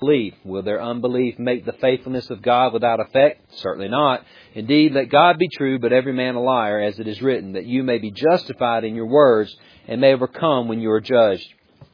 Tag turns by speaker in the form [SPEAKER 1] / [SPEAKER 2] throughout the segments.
[SPEAKER 1] believe. Will their unbelief make the faithfulness of God without effect? Certainly not. Indeed, let God be true, but every man a liar, as it is written, that you may be justified in your words and may overcome when you are judged.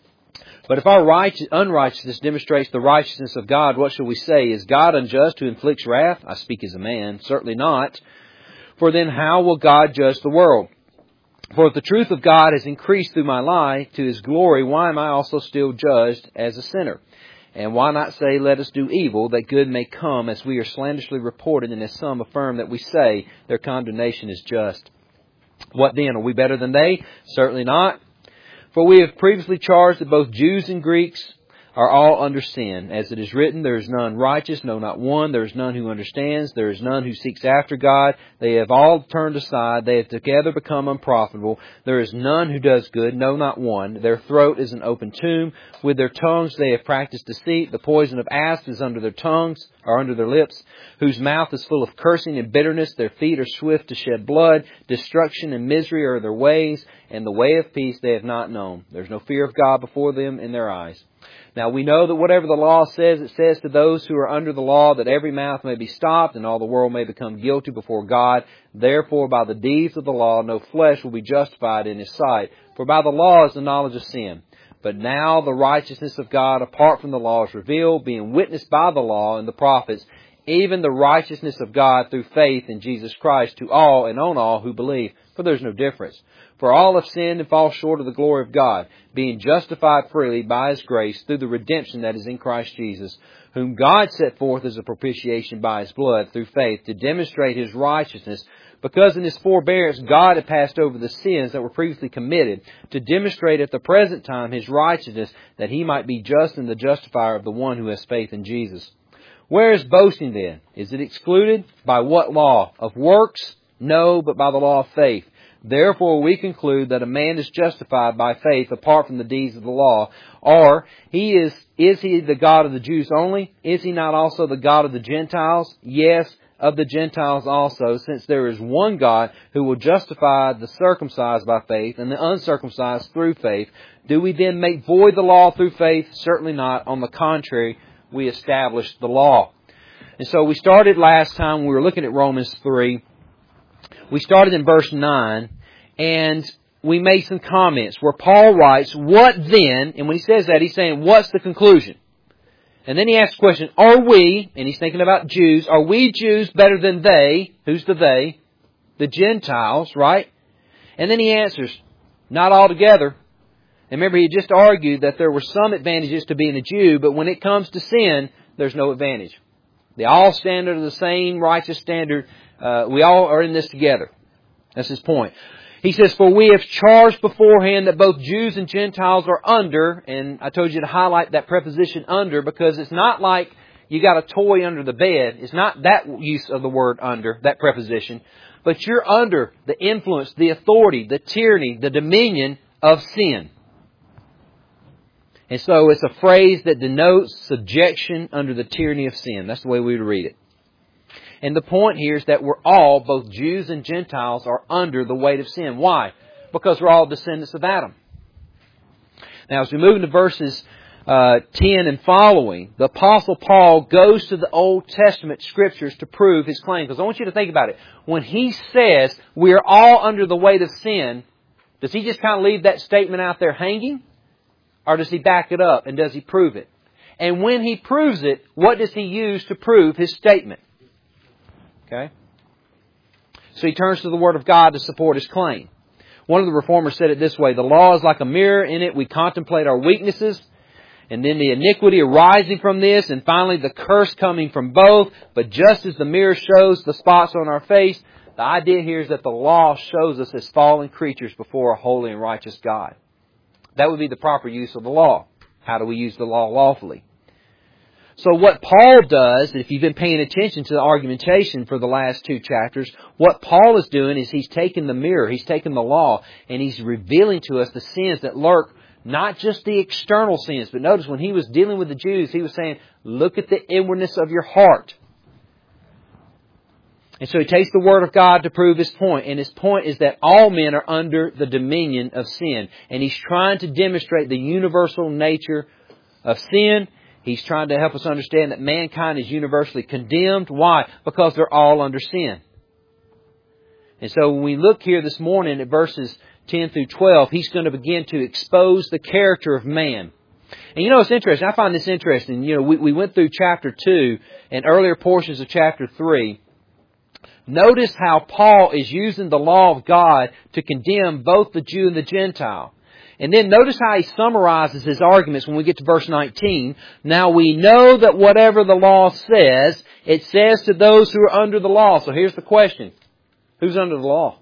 [SPEAKER 1] But if our unrighteousness demonstrates the righteousness of God, what shall we say? Is God unjust who inflicts wrath? I speak as a man. Certainly not. For then how will God judge the world? For if the truth of God has increased through my lie to His glory, why am I also still judged as a sinner? And why not say, let us do evil, that good may come, as we are slanderously reported, and as some affirm that we say, their condemnation is just. What then? Are we better than they? Certainly not. For we have previously charged that both Jews and Greeks are all under sin. As it is written, there is none righteous, no, not one. There is none who understands. There is none who seeks after God. They have all turned aside. They have together become unprofitable. There is none who does good, no, not one. Their throat is an open tomb. With their tongues they have practiced deceit. The poison of asps is under their tongues, or under their lips, whose mouth is full of cursing and bitterness. Their feet are swift to shed blood. Destruction and misery are their ways, and the way of peace they have not known. There is no fear of God before them in their eyes. Now we know that whatever the law says, it says to those who are under the law, that every mouth may be stopped, and all the world may become guilty before God. Therefore, by the deeds of the law, no flesh will be justified in His sight. For by the law is the knowledge of sin. But now the righteousness of God apart from the law is revealed, being witnessed by the law and the prophets, even the righteousness of God through faith in Jesus Christ to all and on all who believe. For there is no difference. For all have sinned and fall short of the glory of God, being justified freely by His grace through the redemption that is in Christ Jesus, whom God set forth as a propitiation by His blood through faith to demonstrate His righteousness, because in His forbearance God had passed over the sins that were previously committed, to demonstrate at the present time His righteousness, that He might be just and the justifier of the one who has faith in Jesus. Where is boasting then? Is it excluded? By what law? Of works? No, but by the law of faith. Therefore we conclude that a man is justified by faith apart from the deeds of the law. Or, is he the God of the Jews only? Is He not also the God of the Gentiles? Yes, of the Gentiles also, since there is one God who will justify the circumcised by faith and the uncircumcised through faith. Do we then make void the law through faith? Certainly not. On the contrary, we establish the law. And so we started last time, we were looking at Romans 3. We started in verse 9, and we made some comments where Paul writes, what then? And when he says that, he's saying, what's the conclusion? And then he asks the question, are we, and he's thinking about Jews, are we Jews better than they? Who's the they? The Gentiles, right? And then he answers, not altogether. And remember, he just argued that there were some advantages to being a Jew, but when it comes to sin, there's no advantage. They all stand under the same righteous standard. We all are in this together. That's his point. He says, for we have charged beforehand that both Jews and Gentiles are under, and I told you to highlight that preposition under, because it's not like you got a toy under the bed. It's not that use of the word under, that preposition. But you're under the influence, the authority, the tyranny, the dominion of sin. And so it's a phrase that denotes subjection under the tyranny of sin. That's the way we would read it. And the point here is that we're all, both Jews and Gentiles, are under the weight of sin. Why? Because we're all descendants of Adam. Now, as we move into verses 10 and following, the Apostle Paul goes to the Old Testament Scriptures to prove his claim. Because I want you to think about it. When he says we are all under the weight of sin, does he just kind of leave that statement out there hanging? Or does he back it up and does he prove it? And when he proves it, what does he use to prove his statement? Okay? So he turns to the Word of God to support his claim. One of the reformers said it this way, the law is like a mirror. In it we contemplate our weaknesses, and then the iniquity arising from this, and finally the curse coming from both. But just as the mirror shows the spots on our face, the idea here is that the law shows us as fallen creatures before a holy and righteous God. That would be the proper use of the law. How do we use the law lawfully? So what Paul does, if you've been paying attention to the argumentation for the last two chapters, what Paul is doing is he's taken the mirror, he's taken the law, and he's revealing to us the sins that lurk, not just the external sins, but notice when he was dealing with the Jews, he was saying, look at the inwardness of your heart. And so he takes the Word of God to prove his point. And his point is that all men are under the dominion of sin. And he's trying to demonstrate the universal nature of sin. He's trying to help us understand that mankind is universally condemned. Why? Because they're all under sin. And so when we look here this morning at verses 10 through 12, he's going to begin to expose the character of man. And you know, it's interesting. I find this interesting. You know, we went through chapter 2 and earlier portions of chapter 3. Notice how Paul is using the law of God to condemn both the Jew and the Gentile. And then notice how he summarizes his arguments when we get to verse 19. Now we know that whatever the law says, it says to those who are under the law. So here's the question. Who's under the law?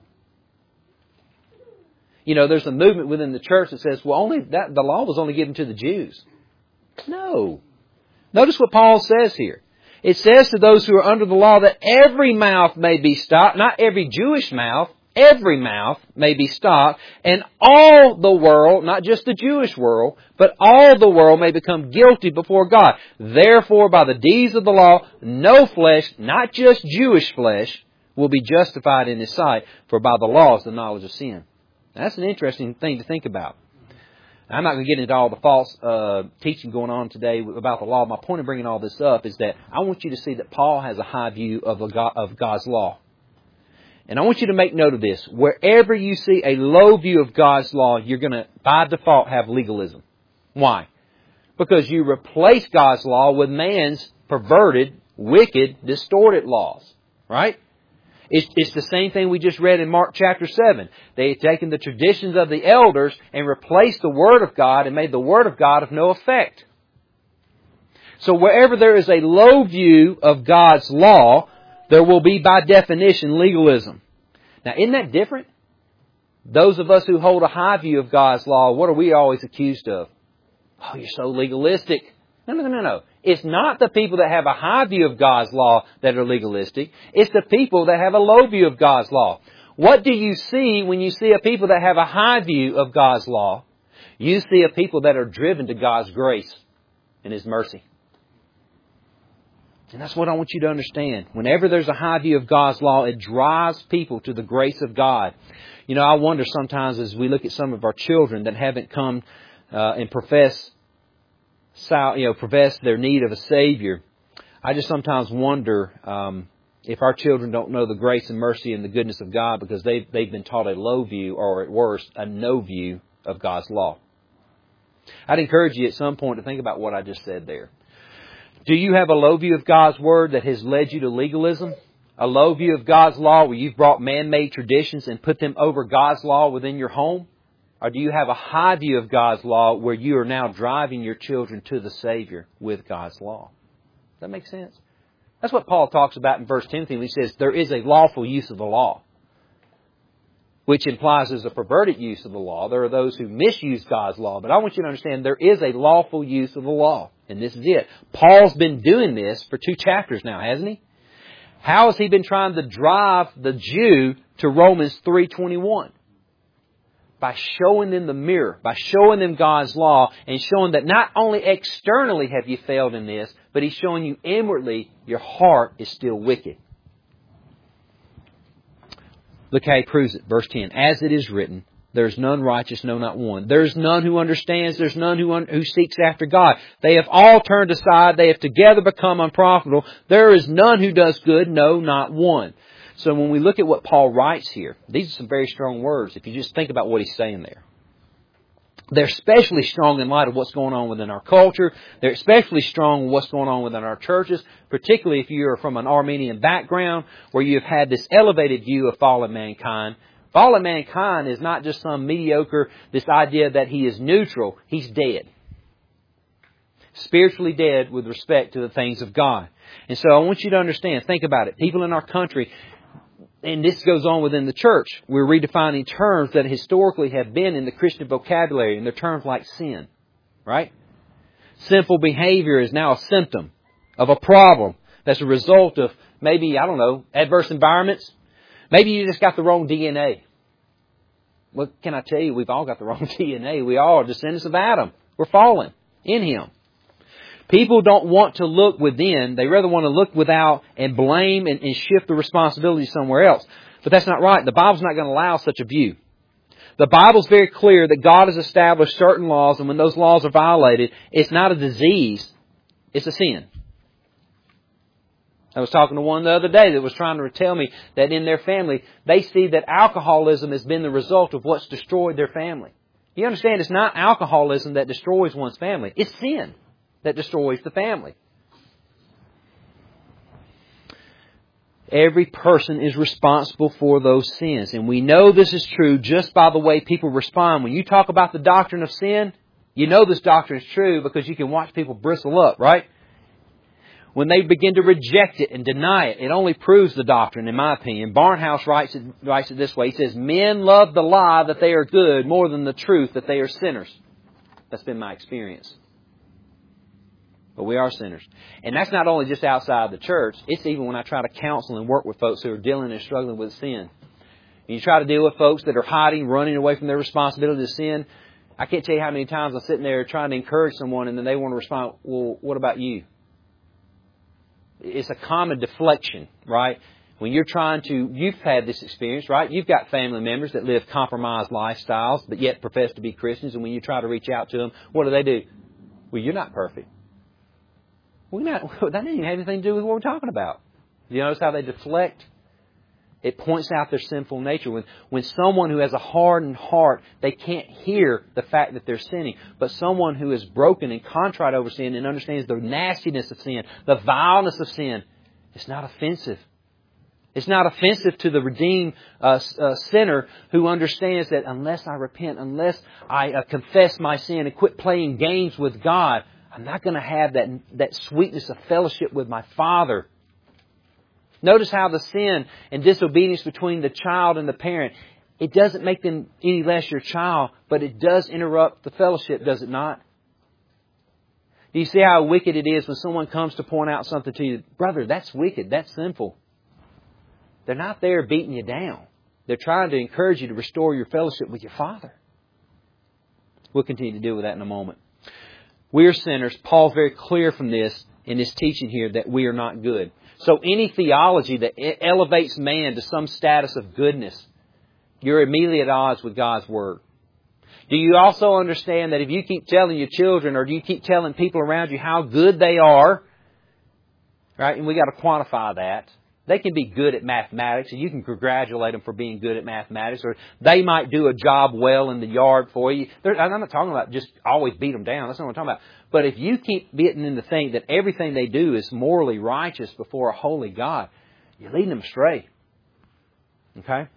[SPEAKER 1] You know, there's a movement within the church that says, well, the law was only given to the Jews. No. Notice what Paul says here. It says to those who are under the law that every mouth may be stopped, not every Jewish mouth, every mouth may be stopped, and all the world, not just the Jewish world, but all the world may become guilty before God. Therefore, by the deeds of the law, no flesh, not just Jewish flesh, will be justified in His sight, for by the law is the knowledge of sin. That's an interesting thing to think about. I'm not going to get into all the false teaching going on today about the law. My point of bringing all this up is that I want you to see that Paul has a high view of God's law. And I want you to make note of this. Wherever you see a low view of God's law, you're going to, by default, have legalism. Why? Because you replace God's law with man's perverted, wicked, distorted laws. Right? It's the same thing we just read in Mark chapter 7. They had taken the traditions of the elders and replaced the Word of God and made the Word of God of no effect. So wherever there is a low view of God's law, there will be by definition legalism. Now, isn't that different? Those of us who hold a high view of God's law, what are we always accused of? Oh, you're so legalistic. No. It's not the people that have a high view of God's law that are legalistic. It's the people that have a low view of God's law. What do you see when you see a people that have a high view of God's law? You see a people that are driven to God's grace and His mercy. And that's what I want you to understand. Whenever there's a high view of God's law, it drives people to the grace of God. You know, I wonder sometimes as we look at some of our children that haven't come and profess their need of a Savior. I just sometimes wonder if our children don't know the grace and mercy and the goodness of God because they've been taught a low view, or at worst, a no view of God's law. I'd encourage you at some point to think about what I just said there. Do you have a low view of God's Word that has led you to legalism? A low view of God's law where you've brought man-made traditions and put them over God's law within your home? Or do you have a high view of God's law where you are now driving your children to the Savior with God's law? Does that make sense? That's what Paul talks about in 1 Timothy when he says there is a lawful use of the law, which implies there's a perverted use of the law. There are those who misuse God's law. But I want you to understand there is a lawful use of the law. And this is it. Paul's been doing this for 2 chapters now, hasn't he? How has he been trying to drive the Jew to Romans 3:21? By showing them the mirror, by showing them God's law, and showing that not only externally have you failed in this, but He's showing you inwardly your heart is still wicked. Look how He proves it. Verse 10, as it is written, there is none righteous, no, not one. There is none who understands. There's none who seeks after God. They have all turned aside. They have together become unprofitable. There is none who does good, no, not one. So when we look at what Paul writes here, these are some very strong words if you just think about what he's saying there. They're especially strong in light of what's going on within our culture. They're especially strong in what's going on within our churches, particularly if you're from an Armenian background where you've had this elevated view of fallen mankind. Fallen mankind is not just some mediocre, this idea that he is neutral. He's dead. Spiritually dead with respect to the things of God. And so I want you to understand, think about it. People in our country, and this goes on within the church, we're redefining terms that historically have been in the Christian vocabulary, and they're terms like sin. Right? Sinful behavior is now a symptom of a problem that's a result of maybe, adverse environments. Maybe you just got the wrong DNA. What can I tell you? We've all got the wrong DNA. We all are descendants of Adam. We're fallen in him. People don't want to look within. They rather want to look without and blame and shift the responsibility somewhere else. But that's not right. The Bible's not going to allow such a view. The Bible's very clear that God has established certain laws, and when those laws are violated, it's not a disease. It's a sin. I was talking to one the other day that was trying to tell me that in their family, they see that alcoholism has been the result of what's destroyed their family. You understand, it's not alcoholism that destroys one's family. It's sin that destroys the family. Every person is responsible for those sins. And we know this is true just by the way people respond. When you talk about the doctrine of sin, you know this doctrine is true because you can watch people bristle up, right? When they begin to reject it and deny it, it only proves the doctrine, in my opinion. Barnhouse writes it this way. He says, men love the lie that they are good more than the truth that they are sinners. That's been my experience. But we are sinners. And that's not only just outside the church. It's even when I try to counsel and work with folks who are dealing and struggling with sin. And you try to deal with folks that are hiding, running away from their responsibility to sin. I can't tell you how many times I'm sitting there trying to encourage someone and then they want to respond, well, what about you? It's a common deflection, right? When you're you've had this experience, right? You've got family members that live compromised lifestyles, but yet profess to be Christians. And when you try to reach out to them, what do? Well, you're not perfect. That doesn't even have anything to do with what we're talking about. You notice how they deflect? It points out their sinful nature. When someone who has a hardened heart, they can't hear the fact that they're sinning. But someone who is broken and contrite over sin and understands the nastiness of sin, the vileness of sin, it's not offensive. It's not offensive to the redeemed sinner who understands that unless I repent, unless I confess my sin and quit playing games with God, I'm not going to have that sweetness of fellowship with my Father. Notice how the sin and disobedience between the child and the parent, it doesn't make them any less your child, but it does interrupt the fellowship, does it not? Do you see how wicked it is when someone comes to point out something to you? Brother, that's wicked. That's sinful. They're not there beating you down. They're trying to encourage you to restore your fellowship with your Father. We'll continue to deal with that in a moment. We are sinners. Paul's very clear from this in his teaching here that we are not good. So any theology that elevates man to some status of goodness, you're immediately at odds with God's Word. Do you also understand that if you keep telling your children or you keep telling people around you how good they are, right, and we got to quantify that. They can be good at mathematics, and you can congratulate them for being good at mathematics, or they might do a job well in the yard for you. I'm not talking about just always beat them down. That's not what I'm talking about. But if you keep getting them to think that everything they do is morally righteous before a holy God, you're leading them astray. Okay?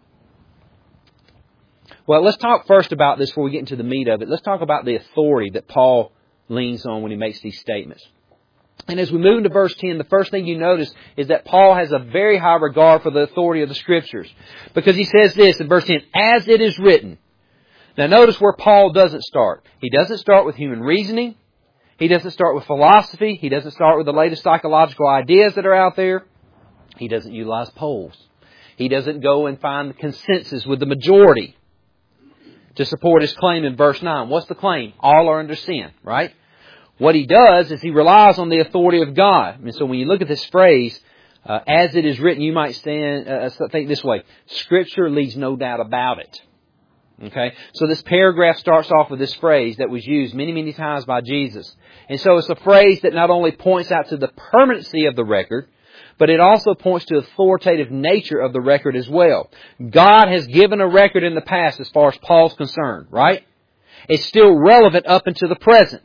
[SPEAKER 1] Well, let's talk first about this before we get into the meat of it. Let's talk about the authority that Paul leans on when he makes these statements. And as we move into verse 10, the first thing you notice is that Paul has a very high regard for the authority of the Scriptures. Because he says this in verse 10, as it is written. Now notice where Paul doesn't start. He doesn't start with human reasoning. He doesn't start with philosophy. He doesn't start with the latest psychological ideas that are out there. He doesn't utilize polls. He doesn't go and find the consensus with the majority to support his claim in verse 9. What's the claim? All are under sin, right? What he does is he relies on the authority of God. And so when you look at this phrase, as it is written, you might think this way. Scripture leaves no doubt about it. Okay? So this paragraph starts off with this phrase that was used many, many times by Jesus. And so it's a phrase that not only points out to the permanency of the record, but it also points to the authoritative nature of the record as well. God has given a record in the past as far as Paul's concerned, right? It's still relevant up until the present.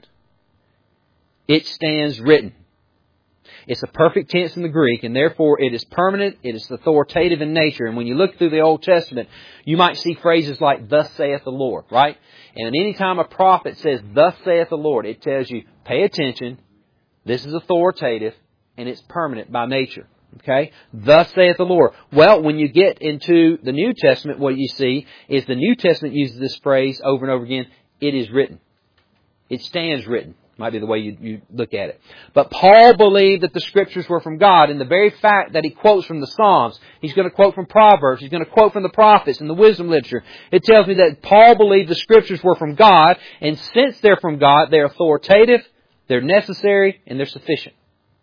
[SPEAKER 1] It stands written. It's a perfect tense in the Greek, and therefore it is permanent, it is authoritative in nature. And when you look through the Old Testament, you might see phrases like, thus saith the Lord, right? And any time a prophet says, thus saith the Lord, it tells you, pay attention, this is authoritative, and it's permanent by nature. Okay? Thus saith the Lord. Well, when you get into the New Testament, what you see is the New Testament uses this phrase over and over again, it is written. It stands written. Might be the way you look at it. But Paul believed that the Scriptures were from God. And the very fact that he quotes from the Psalms, he's going to quote from Proverbs, he's going to quote from the prophets and the wisdom literature. It tells me that Paul believed the Scriptures were from God. And since they're from God, they're authoritative, they're necessary, and they're sufficient.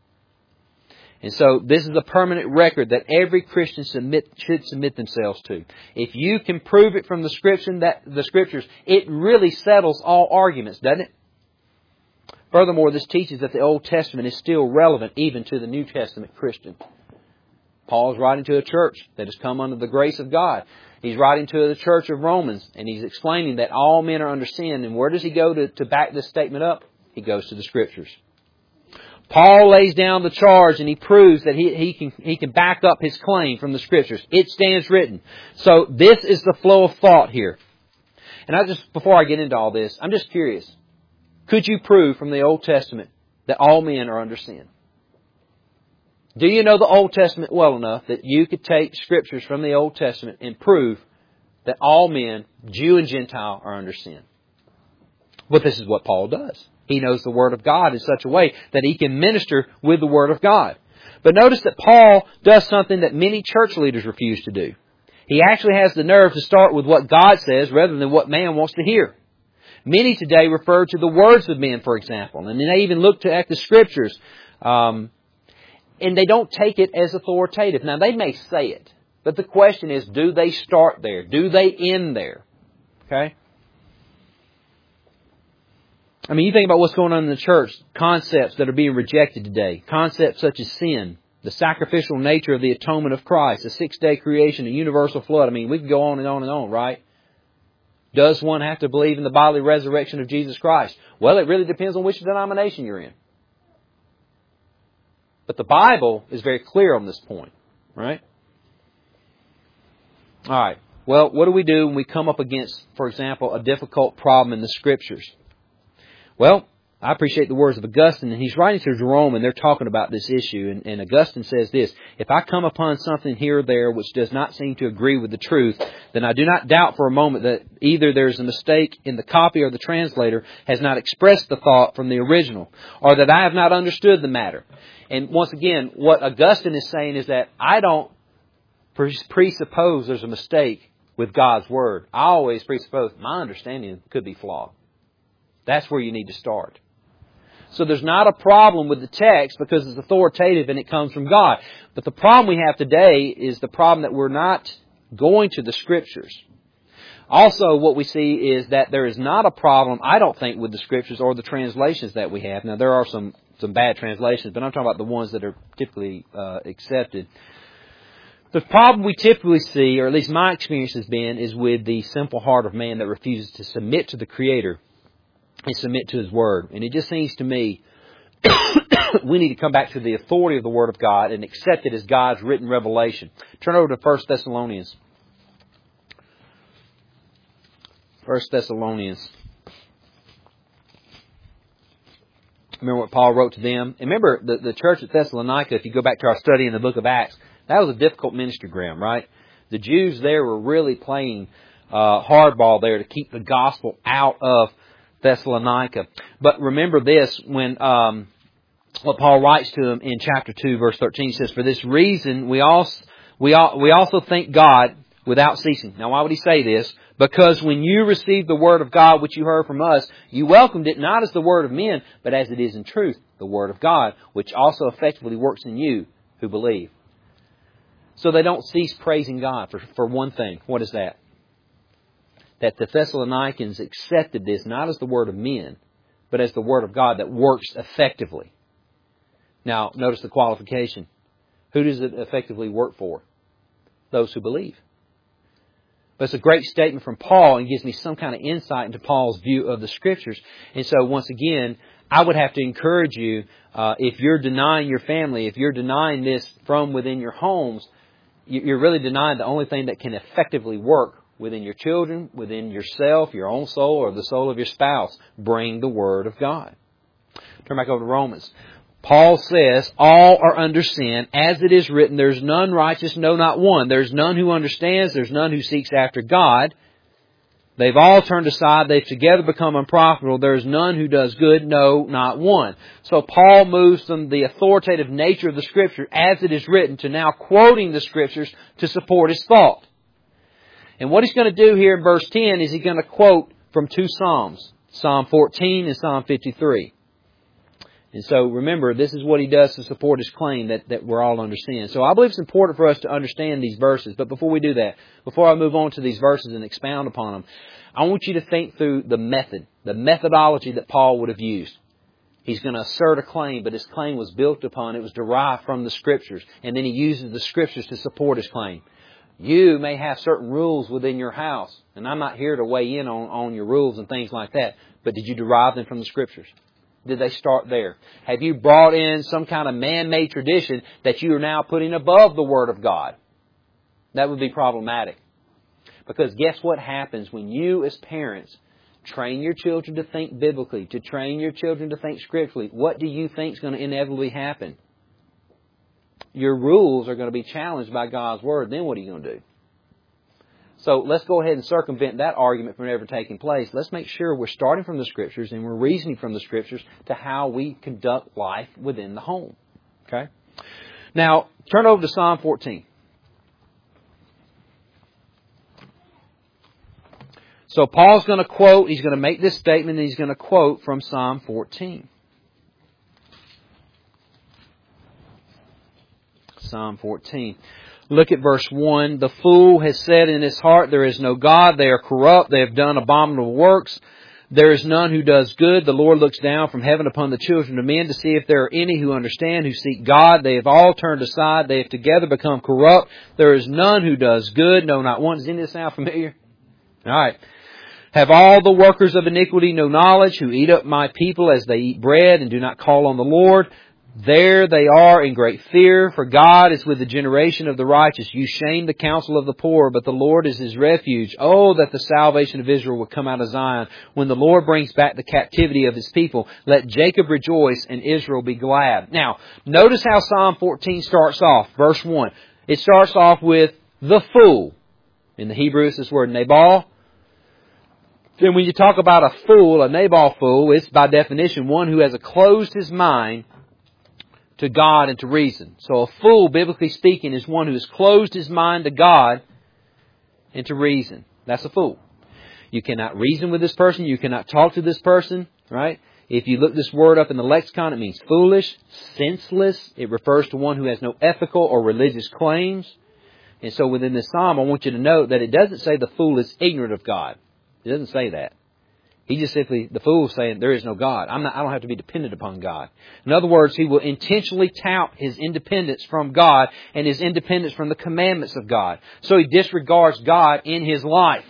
[SPEAKER 1] And so this is a permanent record that every Christian should submit themselves to. If you can prove it from the Scriptures, it really settles all arguments, doesn't it? Furthermore, this teaches that the Old Testament is still relevant even to the New Testament Christian. Paul's writing to a church that has come under the grace of God. He's writing to the church of Romans, and he's explaining that all men are under sin. And where does he go to back this statement up? He goes to the Scriptures. Paul lays down the charge, and he proves that he can back up his claim from the Scriptures. It stands written. So this is the flow of thought here. And before I get into all this, I'm just curious. Could you prove from the Old Testament that all men are under sin? Do you know the Old Testament well enough that you could take Scriptures from the Old Testament and prove that all men, Jew and Gentile, are under sin? Well, this is what Paul does. He knows the Word of God in such a way that he can minister with the Word of God. But notice that Paul does something that many church leaders refuse to do. He actually has the nerve to start with what God says rather than what man wants to hear. Many today refer to the words of men, for example, and they even look at the Scriptures, and they don't take it as authoritative. Now, they may say it, but the question is, do they start there? Do they end there? Okay? I mean, you think about what's going on in the church, concepts that are being rejected today, concepts such as sin, the sacrificial nature of the atonement of Christ, the six-day creation, the universal flood. I mean, we can go on and on and on, right? Does one have to believe in the bodily resurrection of Jesus Christ? Well, it really depends on which denomination you're in. But the Bible is very clear on this point, right? All right. Well, what do we do when we come up against, for example, a difficult problem in the Scriptures? Well, I appreciate the words of Augustine, and he's writing to Jerome, and they're talking about this issue. And Augustine says this: if I come upon something here or there which does not seem to agree with the truth, then I do not doubt for a moment that either there's a mistake in the copy or the translator has not expressed the thought from the original, or that I have not understood the matter. And once again, what Augustine is saying is that I don't presuppose there's a mistake with God's Word. I always presuppose my understanding could be flawed. That's where you need to start. So there's not a problem with the text because it's authoritative and it comes from God. But the problem we have today is the problem that we're not going to the Scriptures. Also, what we see is that there is not a problem, I don't think, with the Scriptures or the translations that we have. Now, there are some bad translations, but I'm talking about the ones that are typically accepted. The problem we typically see, or at least my experience has been, is with the simple heart of man that refuses to submit to the Creator and submit to His Word. And it just seems to me we need to come back to the authority of the Word of God and accept it as God's written revelation. Turn over to 1 Thessalonians. 1 Thessalonians. Remember what Paul wrote to them? And remember, the church at Thessalonica, if you go back to our study in the book of Acts, that was a difficult ministry ground, right? The Jews there were really playing hardball there to keep the gospel out of Thessalonica. But remember this, when what Paul writes to them in chapter 2, verse 13, he says, "For this reason we also thank God without ceasing." Now, why would he say this? Because when you received the Word of God, which you heard from us, you welcomed it not as the word of men, but as it is in truth, the Word of God, which also effectively works in you who believe. So they don't cease praising God for one thing. What is that? That the Thessalonians accepted this not as the word of men, but as the Word of God that works effectively. Now, notice the qualification. Who does it effectively work for? Those who believe. But it's a great statement from Paul and gives me some kind of insight into Paul's view of the Scriptures. And so, once again, I would have to encourage you, if you're denying your family, if you're denying this from within your homes, you're really denying the only thing that can effectively work within your children, within yourself, your own soul, or the soul of your spouse. Bring the Word of God. Turn back over to Romans. Paul says, all are under sin, as it is written, there's none righteous, no, not one. There's none who understands, there's none who seeks after God. They've all turned aside, they've together become unprofitable. There's none who does good, no, not one. So Paul moves from the authoritative nature of the Scripture, as it is written, to now quoting the Scriptures to support his thought. And what he's going to do here in verse 10 is he's going to quote from two Psalms, Psalm 14 and Psalm 53. And so remember, this is what he does to support his claim that we're all under sin. So I believe it's important for us to understand these verses. But before we do that, before I move on to these verses and expound upon them, I want you to think through the methodology that Paul would have used. He's going to assert a claim, but his claim was built upon, it was derived from the Scriptures. And then he uses the Scriptures to support his claim. You may have certain rules within your house, and I'm not here to weigh in on your rules and things like that, but did you derive them from the Scriptures? Did they start there? Have you brought in some kind of man-made tradition that you are now putting above the Word of God? That would be problematic. Because guess what happens when you as parents train your children to think biblically, to train your children to think scripturally? What do you think is going to inevitably happen? Your rules are going to be challenged by God's Word. Then what are you going to do? So let's go ahead and circumvent that argument from ever taking place. Let's make sure we're starting from the Scriptures and we're reasoning from the Scriptures to how we conduct life within the home. Okay? Now, turn over to Psalm 14. So Paul's going to quote, he's going to make this statement, and he's going to quote from Psalm 14. Psalm 14. Look at verse 1. The fool has said in his heart, there is no God. They are corrupt. They have done abominable works. There is none who does good. The Lord looks down from heaven upon the children of men to see if there are any who understand, who seek God. They have all turned aside. They have together become corrupt. There is none who does good. No, not one. Does any of this sound familiar? All right. Have all the workers of iniquity no knowledge, who eat up my people as they eat bread and do not call on the Lord? There they are in great fear, for God is with the generation of the righteous. You shame the counsel of the poor, but the Lord is his refuge. Oh, that the salvation of Israel would come out of Zion. When the Lord brings back the captivity of his people, let Jacob rejoice and Israel be glad. Now, notice how Psalm 14 starts off. Verse 1. It starts off with the fool. In the Hebrew, it's this word Nabal. Then when you talk about a fool, a Nabal fool, it's by definition one who has closed his mind to God and to reason. So a fool, biblically speaking, is one who has closed his mind to God and to reason. That's a fool. You cannot reason with this person. You cannot talk to this person, right? If you look this word up in the lexicon, it means foolish, senseless. It refers to one who has no ethical or religious claims. And so within this psalm, I want you to note that it doesn't say the fool is ignorant of God. It doesn't say that. He just simply, the fool is saying, there is no God. I don't have to be dependent upon God. In other words, he will intentionally tout his independence from God and his independence from the commandments of God. So he disregards God in his life.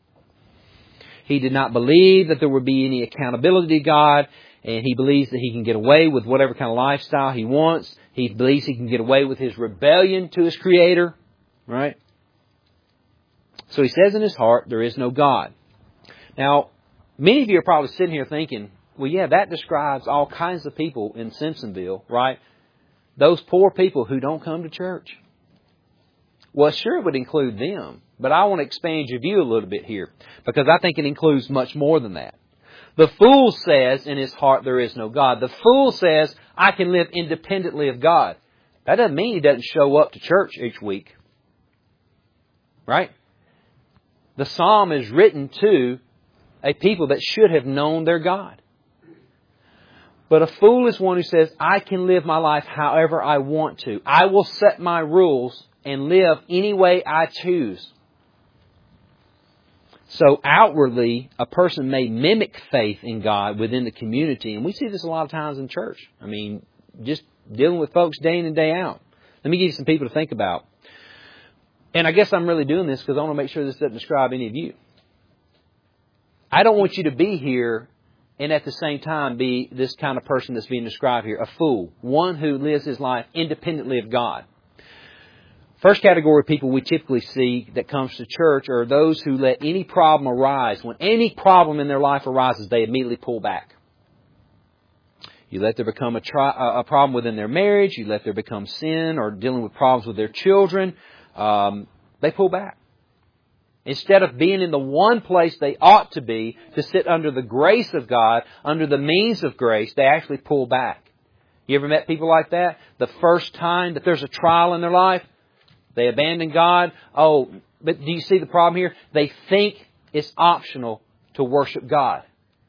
[SPEAKER 1] He did not believe that there would be any accountability to God, and he believes that he can get away with whatever kind of lifestyle he wants. He believes he can get away with his rebellion to his Creator, right? So he says in his heart, there is no God. Now, many of you are probably sitting here thinking, well, yeah, that describes all kinds of people in Simpsonville, right? Those poor people who don't come to church. Well, sure, it would include them. But I want to expand your view a little bit here, because I think it includes much more than that. The fool says in his heart, there is no God. The fool says, I can live independently of God. That doesn't mean he doesn't show up to church each week. Right? The psalm is written to a people that should have known their God. But a fool is one who says, I can live my life however I want to. I will set my rules and live any way I choose. So outwardly, a person may mimic faith in God within the community. And we see this a lot of times in church. I mean, just dealing with folks day in and day out. Let me give you some people to think about. And I guess I'm really doing this because I want to make sure this doesn't describe any of you. I don't want you to be here and at the same time be this kind of person that's being described here, a fool. One who lives his life independently of God. First category of people we typically see that comes to church are those who let any problem arise. When any problem in their life arises, they immediately pull back. You let there become a problem within their marriage. You let there become sin or dealing with problems with their children. They pull back. Instead of being in the one place they ought to be, to sit under the grace of God, under the means of grace, they actually pull back. You ever met people like that? The first time that there's a trial in their life, they abandon God. Oh, but do you see the problem here? They think it's optional to worship God.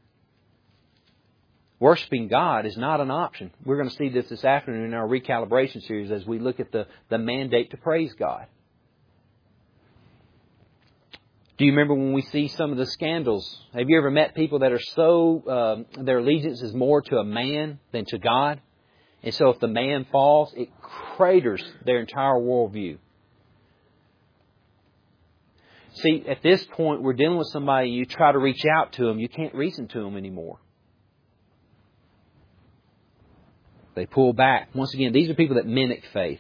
[SPEAKER 1] Worshiping God is not an option. We're going to see this afternoon in our recalibration series as we look at the mandate to praise God. Do you remember when we see some of the scandals? Have you ever met people that are so, their allegiance is more to a man than to God? And so if the man falls, it craters their entire worldview. See, at this point, we're dealing with somebody, you try to reach out to them, you can't reason to them anymore. They pull back. Once again, these are people that mimic faith.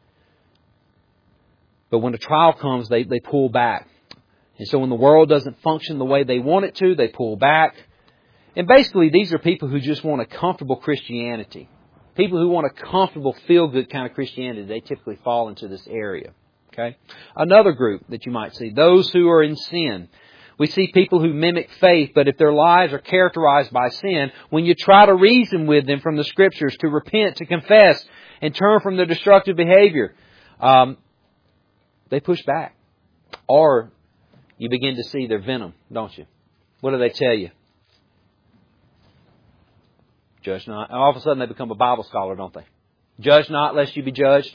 [SPEAKER 1] But when a trial comes, they pull back. And so when the world doesn't function the way they want it to, they pull back. And basically, these are people who just want a comfortable Christianity. People who want a comfortable, feel-good kind of Christianity, they typically fall into this area. Okay? Another group that you might see, those who are in sin. We see people who mimic faith, but if their lives are characterized by sin, when you try to reason with them from the Scriptures to repent, to confess, and turn from their destructive behavior, they push back. Or you begin to see their venom, don't you? What do they tell you? Judge not. And all of a sudden they become a Bible scholar, don't they? Judge not, lest you be judged.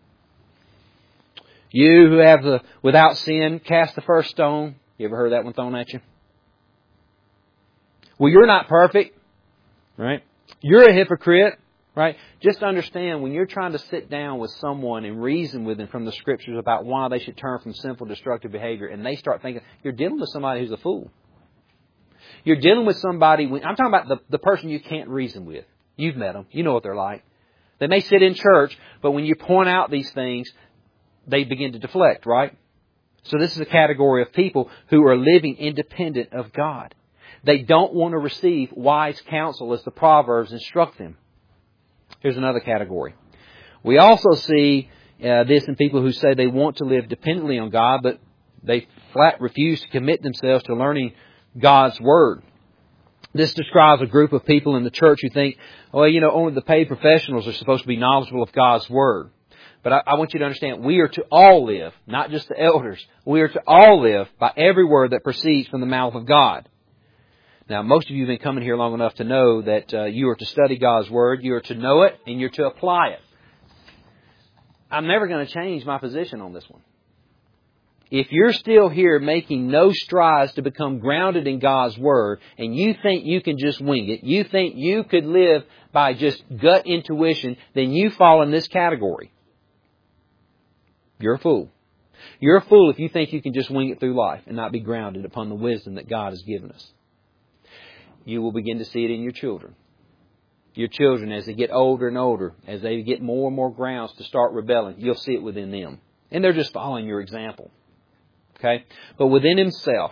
[SPEAKER 1] You who have the without sin, cast the first stone. You ever heard that one thrown at you? Well, you're not perfect, right? You're a hypocrite, right? Just understand, when you're trying to sit down with someone and reason with them from the Scriptures about why they should turn from sinful, destructive behavior, and they start thinking, you're dealing with somebody who's a fool. You're dealing with somebody, I'm talking about the person you can't reason with. You've met them. You know what they're like. They may sit in church, but when you point out these things, they begin to deflect, right? So this is a category of people who are living independent of God. They don't want to receive wise counsel as the Proverbs instruct them. Here's another category. We also see this in people who say they want to live dependently on God, but they flat refuse to commit themselves to learning God's Word. This describes a group of people in the church who think, well, only the paid professionals are supposed to be knowledgeable of God's Word. But I want you to understand, we are to all live, not just the elders. We are to all live by every word that proceeds from the mouth of God. Now, most of you have been coming here long enough to know that you are to study God's Word, you are to know it, and you're to apply it. I'm never going to change my position on this one. If you're still here making no strides to become grounded in God's Word, and you think you can just wing it, you think you could live by just gut intuition, then you fall in this category. You're a fool. You're a fool if you think you can just wing it through life and not be grounded upon the wisdom that God has given us. You will begin to see it in your children. Your children, as they get older and older, as they get more and more grounds to start rebelling, you'll see it within them. And they're just following your example. Okay? But within himself,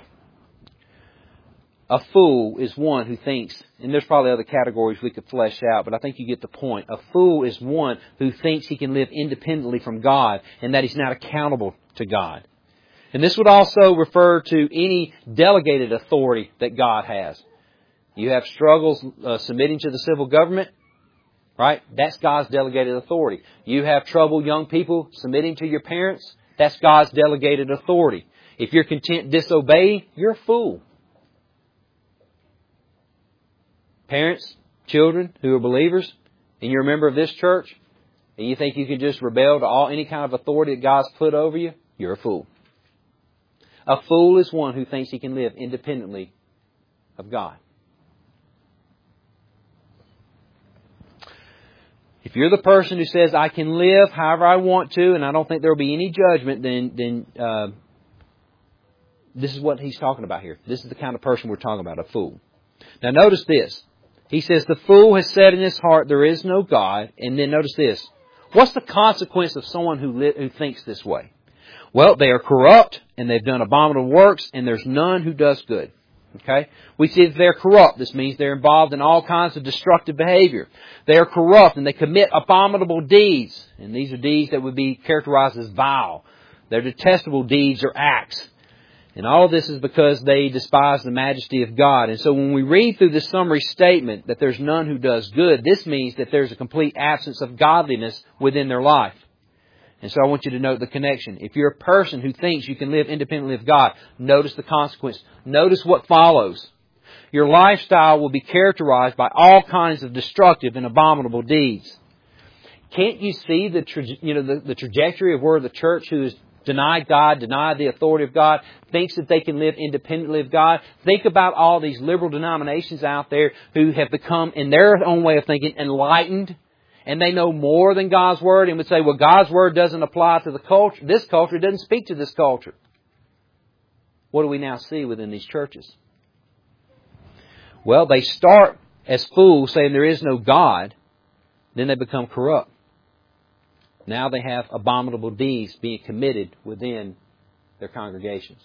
[SPEAKER 1] a fool is one who thinks, and there's probably other categories we could flesh out, but I think you get the point. A fool is one who thinks he can live independently from God and that he's not accountable to God. And this would also refer to any delegated authority that God has. You have struggles submitting to the civil government, right? That's God's delegated authority. You have trouble, young people, submitting to your parents. That's God's delegated authority. If you're content disobeying, you're a fool. Parents, children who are believers, and you're a member of this church, and you think you can just rebel to any kind of authority that God's put over you, you're a fool. A fool is one who thinks he can live independently of God. If you're the person who says, I can live however I want to, and I don't think there will be any judgment, then this is what he's talking about here. This is the kind of person we're talking about, a fool. Now notice this. He says, the fool has said in his heart, there is no God. And then notice this. What's the consequence of someone who thinks this way? Well, they are corrupt, and they've done abominable works, and there's none who does good. Okay? We see that they're corrupt. This means they're involved in all kinds of destructive behavior. They are corrupt, and they commit abominable deeds. And these are deeds that would be characterized as vile. They're detestable deeds or acts. And all of this is because they despise the majesty of God. And so when we read through this summary statement that there's none who does good, this means that there's a complete absence of godliness within their life. And so I want you to note the connection. If you're a person who thinks you can live independently of God, notice the consequence. Notice what follows. Your lifestyle will be characterized by all kinds of destructive and abominable deeds. Can't you see the trajectory of where the church who is Deny God, deny the authority of God, thinks that they can live independently of God. Think about all these liberal denominations out there who have become, in their own way of thinking, enlightened, and they know more than God's Word, and would say, well, God's Word doesn't apply to the culture. This culture doesn't speak to this culture. What do we now see within these churches? Well, they start as fools saying there is no God, then they become corrupt. Now they have abominable deeds being committed within their congregations.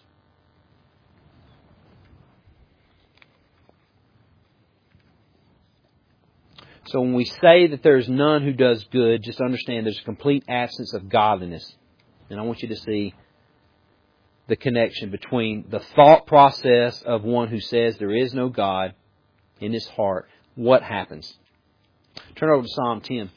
[SPEAKER 1] So when we say that there is none who does good, just understand there's a complete absence of godliness. And I want you to see the connection between the thought process of one who says there is no God in his heart. What happens? Turn over to Psalm 10.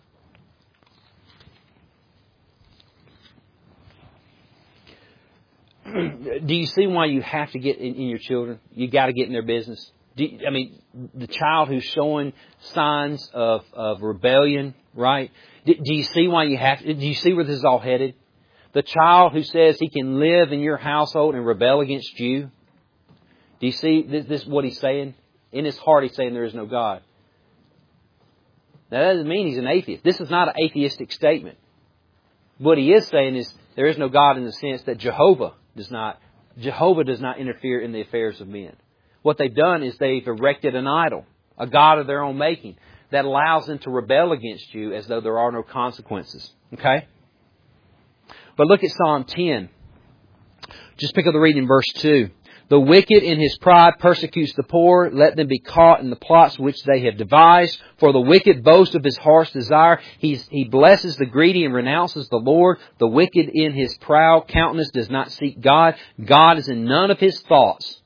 [SPEAKER 1] Do you see why you have to get in your children? You got to get in their business. The child who's showing signs of rebellion, right? Do you see why you have to? Do you see where this is all headed? The child who says he can live in your household and rebel against you. Do you see this? What he's saying? In his heart, he's saying there is no God. Now, that doesn't mean he's an atheist. This is not an atheistic statement. What he is saying is there is no God in the sense that Jehovah does not interfere in the affairs of men. What they've done is they've erected an idol, a god of their own making, that allows them to rebel against you as though there are no consequences. Okay? But look at Psalm 10. Just pick up the reading in verse 2. The wicked in his pride persecutes the poor. Let them be caught in the plots which they have devised. For the wicked boasts of his heart's desire. He blesses the greedy and renounces the Lord. The wicked in his proud countenance does not seek God. God is in none of his thoughts.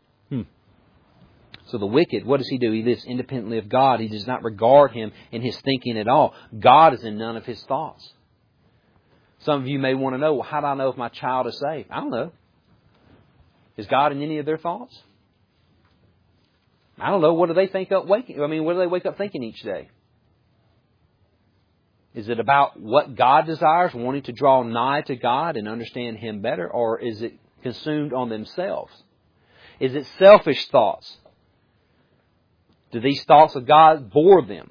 [SPEAKER 1] So the wicked, what does he do? He lives independently of God. He does not regard Him in his thinking at all. God is in none of his thoughts. Some of you may want to know, well, how do I know if my child is saved? I don't know. Is God in any of their thoughts? I don't know. What do they think what do they wake up thinking each day? Is it about what God desires, wanting to draw nigh to God and understand Him better? Or is it consumed on themselves? Is it selfish thoughts? Do these thoughts of God bore them?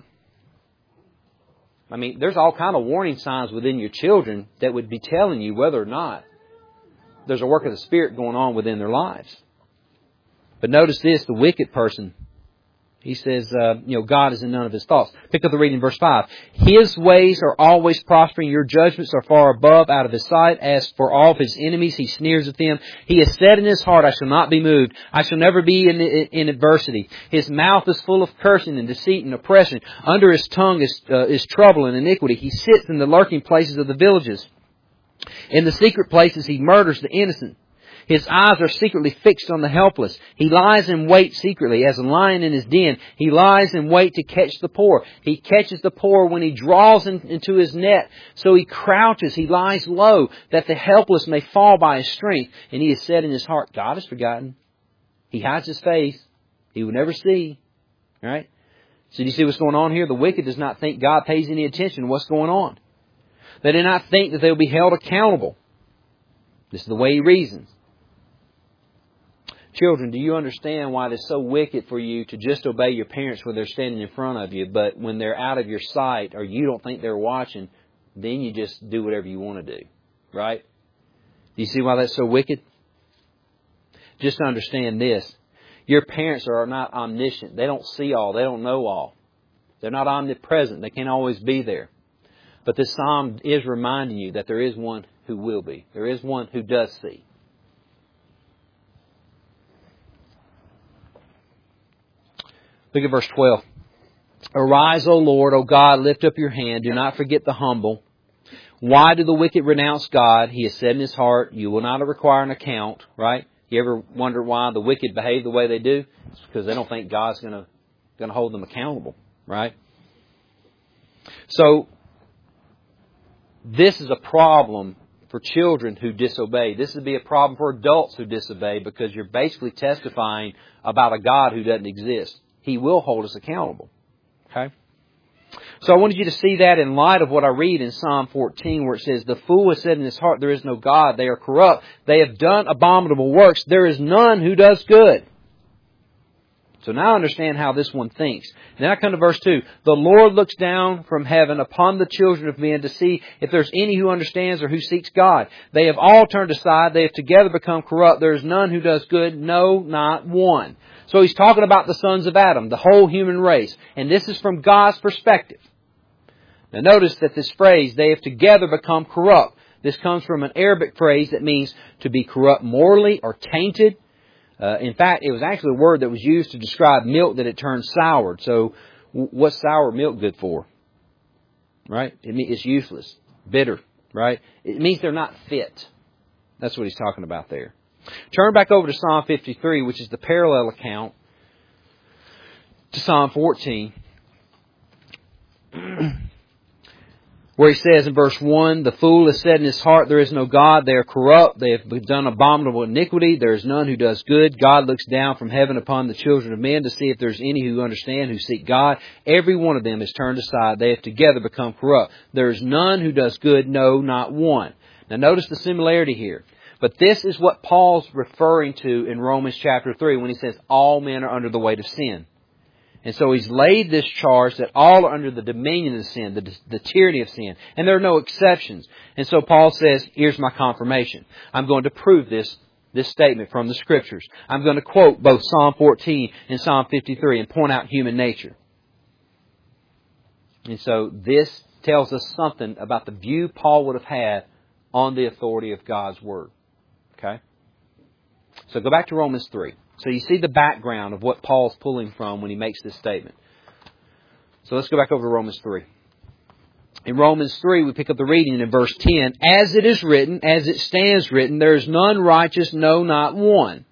[SPEAKER 1] There's all kind of warning signs within your children that would be telling you whether or not there's a work of the Spirit going on within their lives. But notice this, the wicked person, he says, God is in none of his thoughts. Pick up the reading in verse 5. His ways are always prospering. Your judgments are far above, out of his sight. As for all of his enemies, he sneers at them. He has said in his heart, I shall not be moved. I shall never be in adversity. His mouth is full of cursing and deceit and oppression. Under his tongue is trouble and iniquity. He sits in the lurking places of the villages. In the secret places he murders the innocent. His eyes are secretly fixed on the helpless. He lies in wait secretly as a lion in his den. He lies in wait to catch the poor. He catches the poor when he draws into his net. So he crouches, he lies low, that the helpless may fall by his strength. And he has said in his heart, God has forgotten. He hides his face. He will never see. All right? So do you see what's going on here? The wicked does not think God pays any attention to what's going on. They do not think that they will be held accountable. This is the way he reasons. Children, do you understand why it is so wicked for you to just obey your parents when they're standing in front of you, but when they're out of your sight or you don't think they're watching, then you just do whatever you want to do? Right? Do you see why that's so wicked? Just understand this. Your parents are not omniscient. They don't see all. They don't know all. They're not omnipresent. They can't always be there. But this psalm is reminding you that there is one who will be. There is one who does see. Look at verse 12. Arise, O Lord, O God, lift up your hand. Do not forget the humble. Why do the wicked renounce God? He has said in his heart, you will not require an account. Right? You ever wonder why the wicked behave the way they do? It's because they don't think God's going to hold them accountable. Right? So, this is a problem for children who disobey. This would be a problem for adults who disobey because you're basically testifying about a God who doesn't exist. He will hold us accountable. Okay? So I wanted you to see that in light of what I read in Psalm 14, where it says, "The fool has said in his heart, there is no God. They are corrupt. They have done abominable works. There is none who does good." So now I understand how this one thinks. Then I come to verse 2. "The Lord looks down from heaven upon the children of men to see if there's any who understands or who seeks God. They have all turned aside. They have together become corrupt. There is none who does good. No, not one." So he's talking about the sons of Adam, the whole human race. And this is from God's perspective. Now notice that this phrase, "they have together become corrupt," this comes from an Arabic phrase that means to be corrupt morally or tainted. In fact, it was actually a word that was used to describe milk that had turned soured. So what's sour milk good for? Right? It's useless. Bitter. Right? It means they're not fit. That's what he's talking about there. Turn back over to Psalm 53, which is the parallel account to Psalm 14. Where he says in verse 1, "The fool has said in his heart, there is no God. They are corrupt. They have done abominable iniquity. There is none who does good. God looks down from heaven upon the children of men to see if there is any who understand, who seek God. Every one of them is turned aside. They have together become corrupt. There is none who does good, no, not one." Now notice the similarity here. But this is what Paul's referring to in Romans chapter 3 when he says all men are under the weight of sin. And so he's laid this charge that all are under the dominion of sin, the tyranny of sin. And there are no exceptions. And so Paul says, here's my confirmation. I'm going to prove this statement from the Scriptures. I'm going to quote both Psalm 14 and Psalm 53 and point out human nature. And so this tells us something about the view Paul would have had on the authority of God's Word. Okay? So go back to Romans 3. So you see the background of what Paul's pulling from when he makes this statement. So let's go back over to Romans 3. In Romans 3, we pick up the reading in verse 10. "As it is written, as it stands written, there is none righteous, no, not one."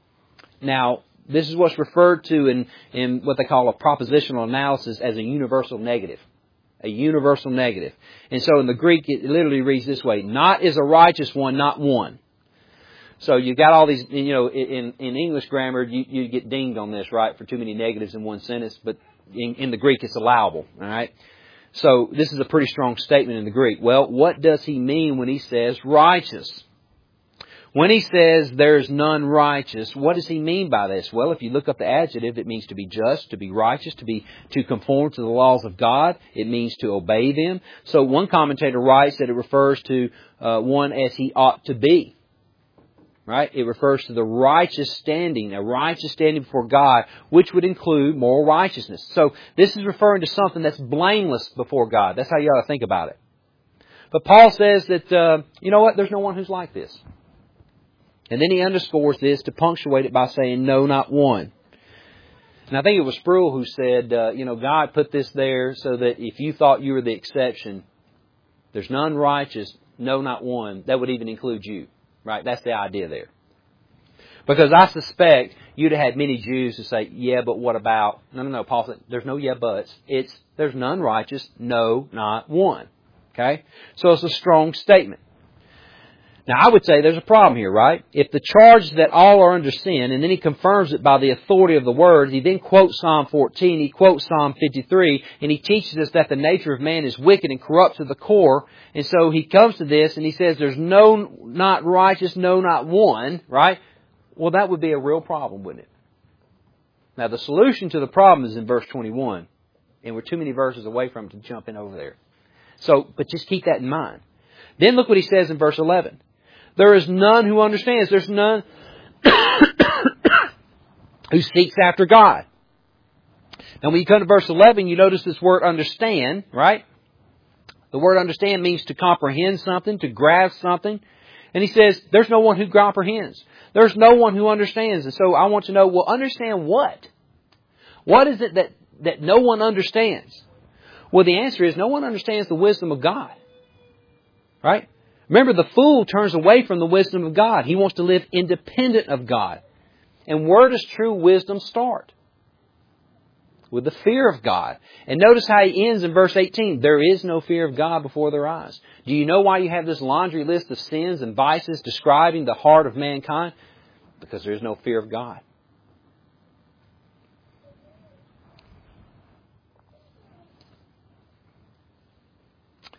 [SPEAKER 1] Now, this is what's referred to in what they call a propositional analysis as a universal negative. A universal negative. And so in the Greek, it literally reads this way: "Not is a righteous one, not one." So you got all these, in English grammar, you get dinged on this, right, for too many negatives in one sentence, but in the Greek it's allowable, all right? So this is a pretty strong statement in the Greek. Well, what does he mean when he says righteous? When he says there's none righteous, what does he mean by this? Well, if you look up the adjective, it means to be just, to be righteous, to conform to the laws of God. It means to obey them. So one commentator writes that it refers to one as he ought to be. Right? It refers to the righteous standing, a righteous standing before God, which would include moral righteousness. So this is referring to something that's blameless before God. That's how you ought to think about it. But Paul says that, you know what? There's no one who's like this. And then he underscores this to punctuate it by saying, no, not one. And I think it was Sproul who said, God put this there so that if you thought you were the exception, there's none righteous, no, not one, that would even include you. Right? That's the idea there. Because I suspect you'd have had many Jews who say, yeah, but what about... No. Paul said, there's no yeah, buts. There's none righteous, no, not one. Okay? So it's a strong statement. Now, I would say there's a problem here, right? If the charge is that all are under sin, and then he confirms it by the authority of the Word, he then quotes Psalm 14, he quotes Psalm 53, and he teaches us that the nature of man is wicked and corrupt to the core. And so he comes to this and he says there's no, not righteous, no, not one, right? Well, that would be a real problem, wouldn't it? Now, the solution to the problem is in verse 21, and we're too many verses away from it to jump in over there. So, but just keep that in mind. Then look what he says in verse 11. There is none who understands. There's none who seeks after God. Now when you come to verse 11, you notice this word understand, right? The word understand means to comprehend something, to grasp something. And he says, there's no one who comprehends. There's no one who understands. And so I want to know, well, understand what? What is it that no one understands? Well, the answer is no one understands the wisdom of God. Right? Remember, the fool turns away from the wisdom of God. He wants to live independent of God. And where does true wisdom start? With the fear of God. And notice how he ends in verse 18. There is no fear of God before their eyes. Do you know why you have this laundry list of sins and vices describing the heart of mankind? Because there is no fear of God.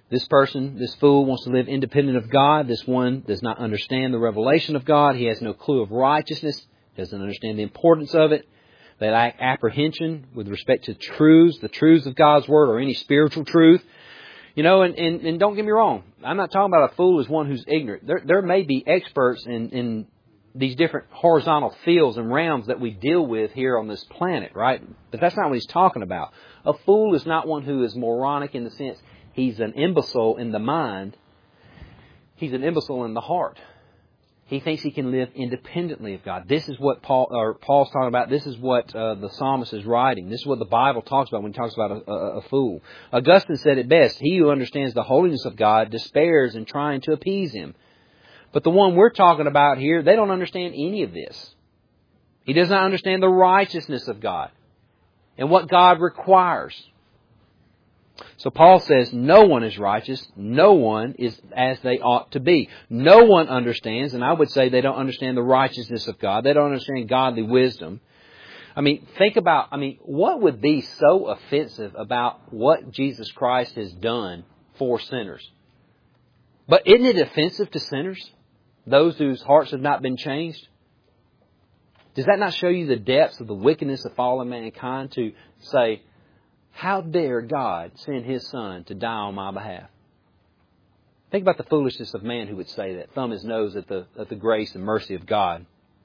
[SPEAKER 1] This person, this fool, wants to live independent of God. This one does not understand the revelation of God. He has no clue of righteousness, doesn't understand the importance of it. They lack apprehension with respect to truths, the truths of God's Word, or any spiritual truth. You know, and don't get me wrong, I'm not talking about a fool as one who's ignorant. There may be experts in these different horizontal fields and realms that we deal with here on this planet, right? But that's not what he's talking about. A fool is not one who is moronic in the sense he's an imbecile in the mind. He's an imbecile in the heart. He thinks he can live independently of God. This is what Paul's talking about. This is what the psalmist is writing. This is what the Bible talks about when he talks about a fool. Augustine said it best. He who understands the holiness of God despairs in trying to appease Him. But the one we're talking about here, they don't understand any of this. He does not understand the righteousness of God and what God requires. So Paul says no one is righteous. No one is as they ought to be. No one understands, and I would say they don't understand the righteousness of God. They don't understand godly wisdom. Think about, what would be so offensive about what Jesus Christ has done for sinners? But isn't it offensive to sinners? Those whose hearts have not been changed? Does that not show you the depths of the wickedness of fallen mankind to say, how dare God send His Son to die on my behalf? Think about the foolishness of man who would say that, thumb his nose at the grace and mercy of God.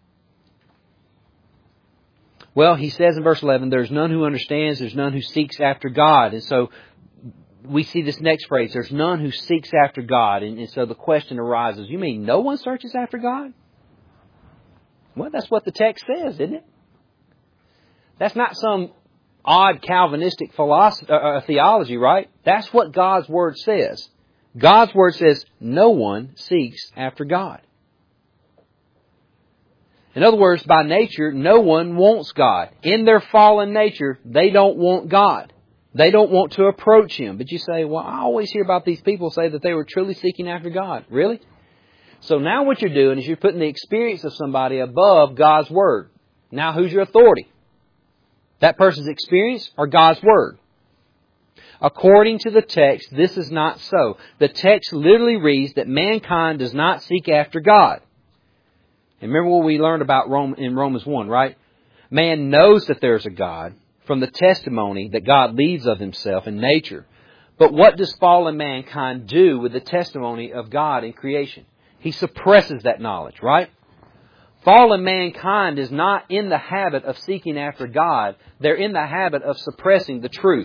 [SPEAKER 1] Well, he says in verse 11, there's none who understands, there's none who seeks after God. And so we see this next phrase, there's none who seeks after God. And so the question arises, you mean no one searches after God? Well, that's what the text says, isn't it? That's not some odd Calvinistic theology, right? That's what God's Word says. God's Word says no one seeks after God. In other words, by nature, no one wants God. In their fallen nature, they don't want God. They don't want to approach Him. But you say, well, I always hear about these people say that they were truly seeking after God. Really? So now what you're doing is you're putting the experience of somebody above God's Word. Now who's your authority? That person's experience or God's Word? According to the text, this is not so. The text literally reads that mankind does not seek after God. And remember what we learned about in Romans 1, right? Man knows that there's a God from the testimony that God leaves of Himself in nature. But what does fallen mankind do with the testimony of God in creation? He suppresses that knowledge, right? Fallen mankind is not in the habit of seeking after God. They're in the habit of suppressing the truth.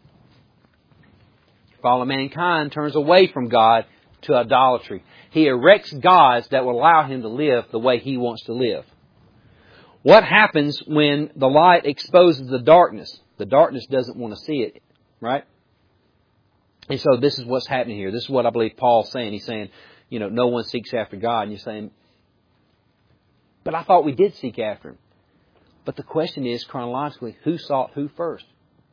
[SPEAKER 1] Fallen mankind turns away from God to idolatry. He erects gods that will allow him to live the way he wants to live. What happens when the light exposes the darkness? The darkness doesn't want to see it, right? And so this is what's happening here. This is what I believe Paul's saying. He's saying, no one seeks after God. And you're saying, but I thought we did seek after Him. But the question is, chronologically, who sought who first?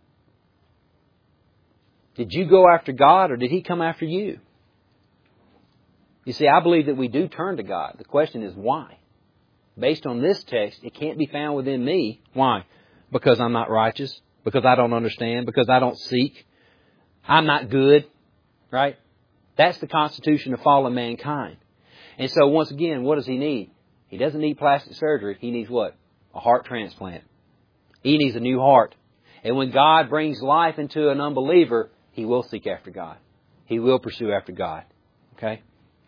[SPEAKER 1] Did you go after God or did He come after you? You see, I believe that we do turn to God. The question is why? Based on this text, it can't be found within me. Why? Because I'm not righteous. Because I don't understand. Because I don't seek. I'm not good. Right? That's the constitution of fallen mankind. And so once again, what does he need? He doesn't need plastic surgery. He needs what? A heart transplant. He needs a new heart. And when God brings life into an unbeliever, he will seek after God. He will pursue after God. Okay?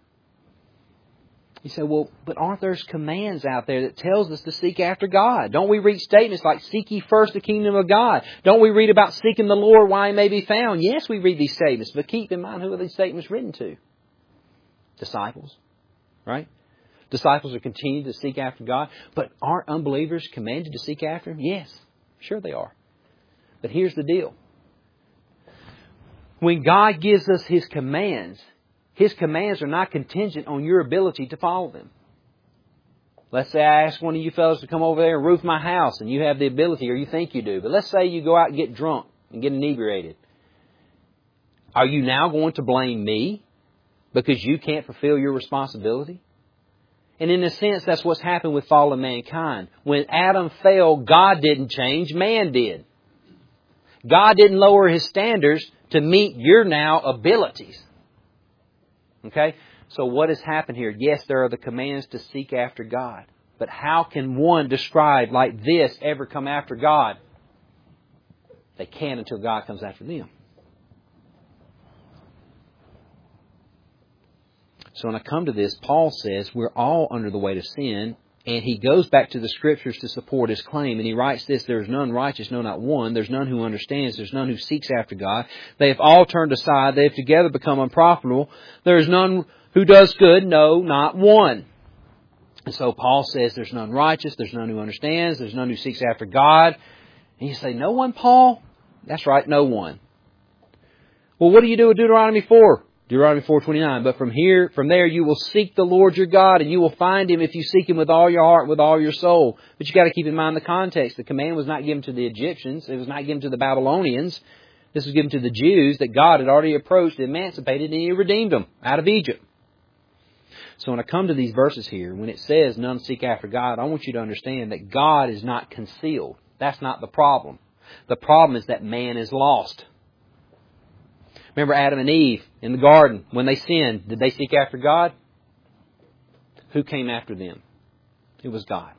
[SPEAKER 1] You say, well, but aren't there commands out there that tells us to seek after God? Don't we read statements like, seek ye first the kingdom of God? Don't we read about seeking the Lord while He may be found? Yes, we read these statements, but keep in mind who are these statements written to? Disciples. Right? Disciples are continuing to seek after God. But aren't unbelievers commanded to seek after Him? Yes, sure they are. But here's the deal. When God gives us His commands are not contingent on your ability to follow them. Let's say I ask one of you fellows to come over there and roof my house, and you have the ability, or you think you do. But let's say you go out and get drunk and get inebriated. Are you now going to blame me because you can't fulfill your responsibility? And in a sense, that's what's happened with fallen mankind. When Adam fell, God didn't change, man did. God didn't lower His standards to meet your now abilities. Okay? So what has happened here? Yes, there are the commands to seek after God. But how can one described like this ever come after God? They can't until God comes after them. So when I come to this, Paul says we're all under the weight of sin, and he goes back to the Scriptures to support his claim, and he writes this, there is none righteous, no, not one. There's none who understands. There's none who seeks after God. They have all turned aside. They have together become unprofitable. There is none who does good, no, not one. And so Paul says there's none righteous, there's none who understands, there's none who seeks after God. And you say, no one, Paul? That's right, no one. Well, what do you do with Deuteronomy 4? Deuteronomy 4:29. But from there you will seek the Lord your God, and you will find Him if you seek Him with all your heart and with all your soul. But you got to keep in mind the context. The command was not given to the Egyptians. It was not given to the Babylonians. This was given to the Jews that God had already approached, emancipated, and He redeemed them out of Egypt. So when I come to these verses here, when it says none seek after God, I want you to understand that God is not concealed. That's not the problem. The problem is that man is lost. Remember Adam and Eve in the garden, when they sinned, did they seek after God? Who came after them? It was God.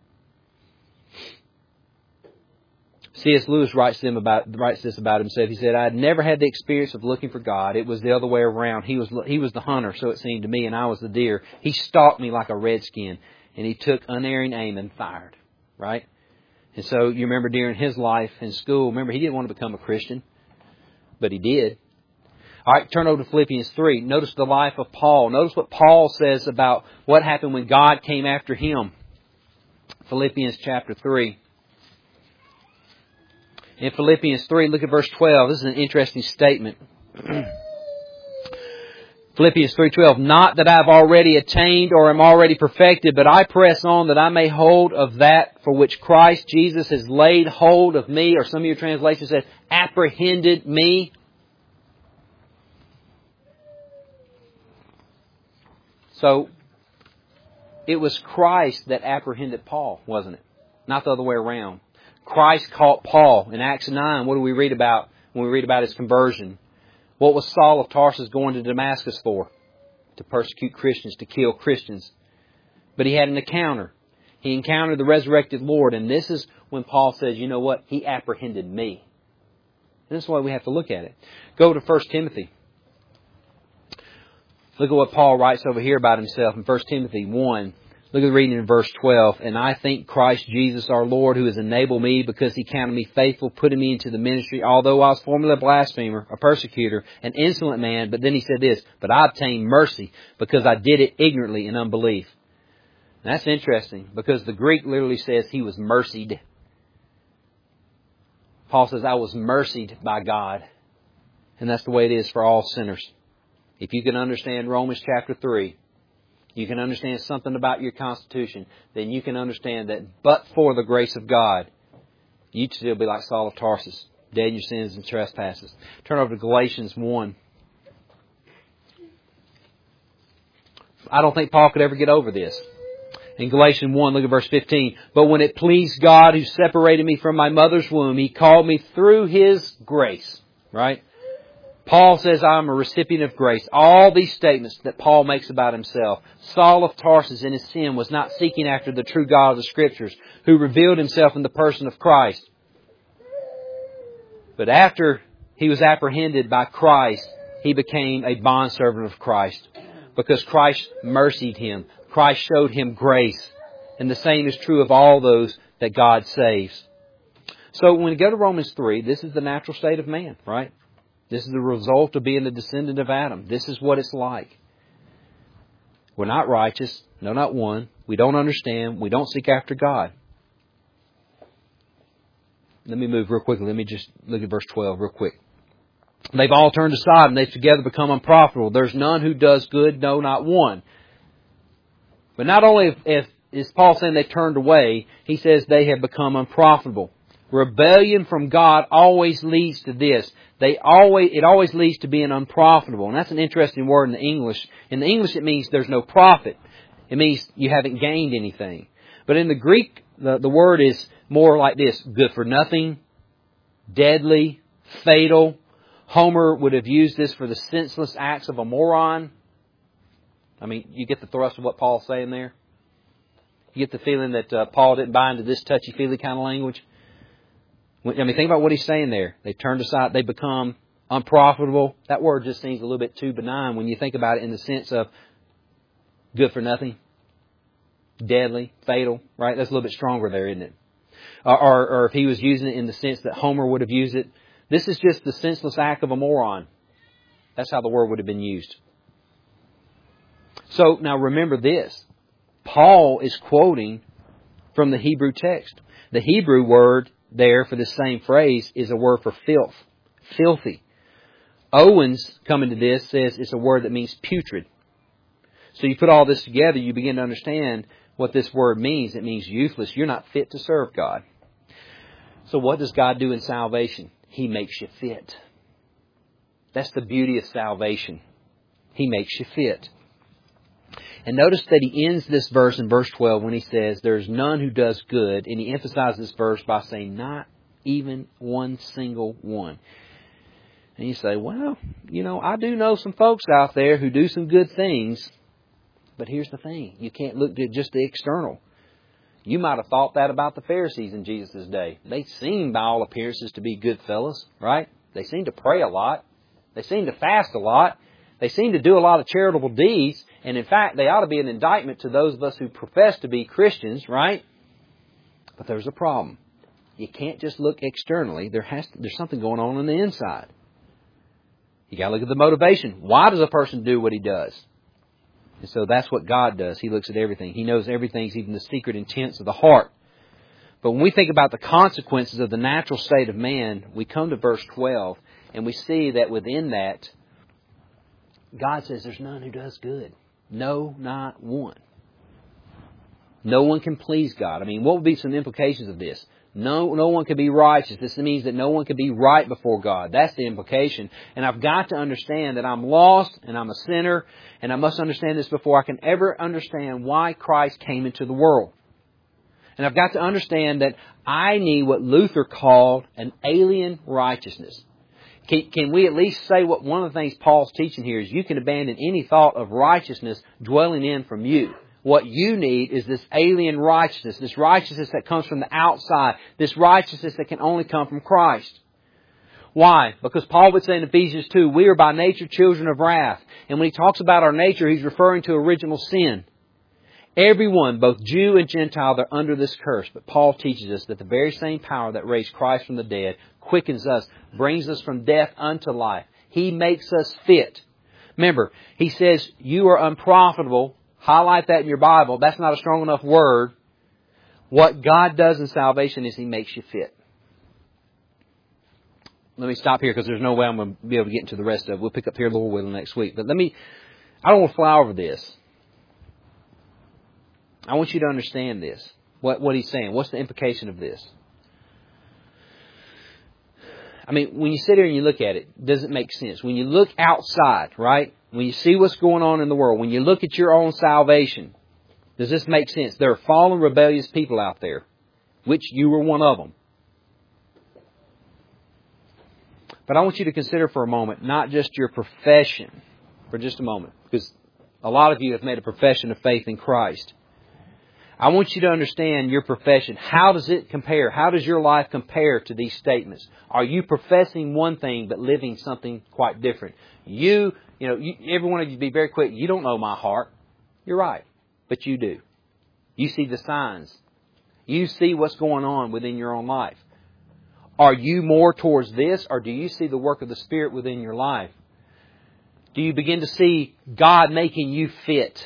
[SPEAKER 1] C.S. Lewis writes this about himself. He said, I had never had the experience of looking for God. It was the other way around. He was the hunter, so it seemed to me, and I was the deer. He stalked me like a redskin, and he took unerring aim and fired. Right? And so you remember during his life in school, remember he didn't want to become a Christian, but he did. All right, turn over to Philippians 3. Notice the life of Paul. Notice what Paul says about what happened when God came after him. Philippians chapter 3. In Philippians 3, look at verse 12. This is an interesting statement. Philippians 3:12. Not that I have already attained or am already perfected, but I press on that I may hold of that for which Christ Jesus has laid hold of me. Or some of your translations says, apprehended me. So, it was Christ that apprehended Paul, wasn't it? Not the other way around. Christ caught Paul. In Acts 9, what do we read about when we read about his conversion? What was Saul of Tarsus going to Damascus for? To persecute Christians, to kill Christians. But he had an encounter. He encountered the resurrected Lord, and this is when Paul says, you know what? He apprehended me. And this is why we have to look at it. Go to 1 Timothy. Look at what Paul writes over here about himself in 1 Timothy 1. Look at the reading in verse 12. And I thank Christ Jesus our Lord, who has enabled me, because He counted me faithful, putting me into the ministry, although I was formerly a blasphemer, a persecutor, an insolent man. But then he said this, but I obtained mercy, because I did it ignorantly in unbelief. And that's interesting, because the Greek literally says he was mercied. Paul says, I was mercied by God. And that's the way it is for all sinners. If you can understand Romans chapter 3, you can understand something about your constitution, then you can understand that but for the grace of God, you'd still be like Saul of Tarsus, dead in your sins and trespasses. Turn over to Galatians 1. I don't think Paul could ever get over this. In Galatians 1, look at verse 15. But when it pleased God who separated me from my mother's womb, He called me through His grace. Right? Paul says, I'm a recipient of grace. All these statements that Paul makes about himself. Saul of Tarsus in his sin was not seeking after the true God of the Scriptures, who revealed Himself in the person of Christ. But after he was apprehended by Christ, he became a bondservant of Christ. Because Christ mercied him. Christ showed him grace. And the same is true of all those that God saves. So when we go to Romans 3, this is the natural state of man, right? This is the result of being a descendant of Adam. This is what it's like. We're not righteous. No, not one. We don't understand. We don't seek after God. Let me move real quickly. Let me just look at verse 12 real quick. They've all turned aside and they've together become unprofitable. There's none who does good, no, not one. But not only is Paul saying they turned away, he says they have become unprofitable. Rebellion from God always leads to this. It always leads to being unprofitable. And that's an interesting word in the English. In the English it means there's no profit. It means you haven't gained anything. But in the Greek, the word is more like this. Good for nothing, deadly, fatal, Homer would have used this for the senseless acts of a moron. I mean, you get the thrust of what Paul's saying there? You get the feeling that Paul didn't buy into this touchy-feely kind of language? I mean, think about what he's saying there. They turned aside, they become unprofitable. That word just seems a little bit too benign when you think about it in the sense of good for nothing, deadly, fatal, right? That's a little bit stronger there, isn't it? Or if he was using it in the sense that Homer would have used it, this is just the senseless act of a moron. That's how the word would have been used. So now remember this. Paul is quoting from the Hebrew text. The Hebrew word there for this same phrase is a word for filth, filthy. Owens, coming to this, says it's a word that means putrid. So you put all this together, you begin to understand what this word means. It means useless. You're not fit to serve God. So what does God do in salvation? He makes you fit. That's the beauty of salvation. He makes you fit. And notice that he ends this verse in verse 12 when he says, there's none who does good. And he emphasizes this verse by saying, not even one single one. And you say, well, I do know some folks out there who do some good things. But here's the thing. You can't look at just the external. You might have thought that about the Pharisees in Jesus' day. They seem, by all appearances, to be good fellows, right? They seem to pray a lot. They seem to fast a lot. They seem to do a lot of charitable deeds. And in fact, they ought to be an indictment to those of us who profess to be Christians, right? But there's a problem. You can't just look externally. There's something going on the inside. You got to look at the motivation. Why does a person do what he does? And so that's what God does. He looks at everything. He knows everything, even the secret intents of the heart. But when we think about the consequences of the natural state of man, we come to verse 12 and we see that within that, God says there's none who does good. No, not one. No one can please God. I mean, what would be some implications of this? No one can be righteous. This means that no one can be right before God. That's the implication. And I've got to understand that I'm lost and I'm a sinner. And I must understand this before I can ever understand why Christ came into the world. And I've got to understand that I need what Luther called an alien righteousness. Can we at least say what one of the things Paul's teaching here is you can abandon any thought of righteousness dwelling in from you. What you need is this alien righteousness, this righteousness that comes from the outside, this righteousness that can only come from Christ. Why? Because Paul would say in Ephesians 2, we are by nature children of wrath. And when he talks about our nature, he's referring to original sin. Everyone, both Jew and Gentile, they're under this curse. But Paul teaches us that the very same power that raised Christ from the dead quickens us, brings us from death unto life. He makes us fit. Remember, he says, you are unprofitable. Highlight that in your Bible. That's not a strong enough word. What God does in salvation is He makes you fit. Let me stop here because there's no way I'm going to be able to get into the rest of it. We'll pick up here a little bit next week. But I don't want to fly over this. I want you to understand this. What he's saying. What's the implication of this? I mean, when you sit here and you look at it, does it make sense? When you look outside, right? When you see what's going on in the world, when you look at your own salvation, does this make sense? There are fallen, rebellious people out there, which you were one of them. But I want you to consider for a moment, not just your profession, for just a moment, because a lot of you have made a profession of faith in Christ. I want you to understand your profession. How does it compare? How does your life compare to these statements? Are you professing one thing but living something quite different? Every one of you be very quick. You don't know my heart. You're right. But you do. You see the signs. You see what's going on within your own life. Are you more towards this, or do you see the work of the Spirit within your life? Do you begin to see God making you fit?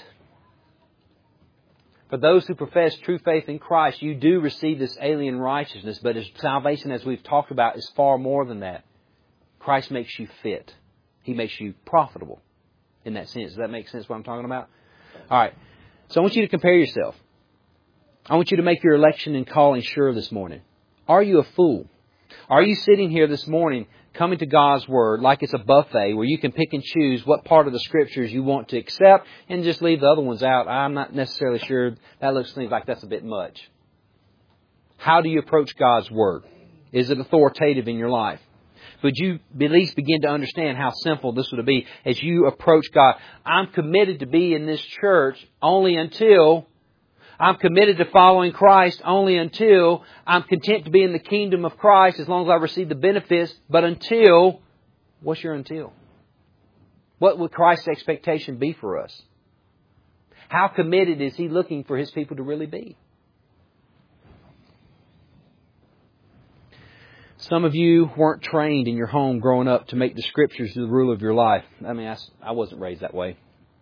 [SPEAKER 1] For those who profess true faith in Christ, you do receive this alien righteousness, but salvation, as we've talked about, is far more than that. Christ makes you fit. He makes you profitable in that sense. Does that make sense what I'm talking about? All right. So I want you to compare yourself. I want you to make your election and calling sure this morning. Are you a fool? Are you sitting here this morning coming to God's Word like it's a buffet where you can pick and choose what part of the Scriptures you want to accept and just leave the other ones out? I'm not necessarily sure. That looks to me like that's a bit much. How do you approach God's Word? Is it authoritative in your life? Would you at least begin to understand how simple this would be as you approach God? I'm committed to be in this church only until I'm committed to following Christ only until I'm content to be in the kingdom of Christ as long as I receive the benefits. But until, what's your until? What would Christ's expectation be for us? How committed is He looking for His people to really be? Some of you weren't trained in your home growing up to make the Scriptures the rule of your life. I mean, I wasn't raised that way.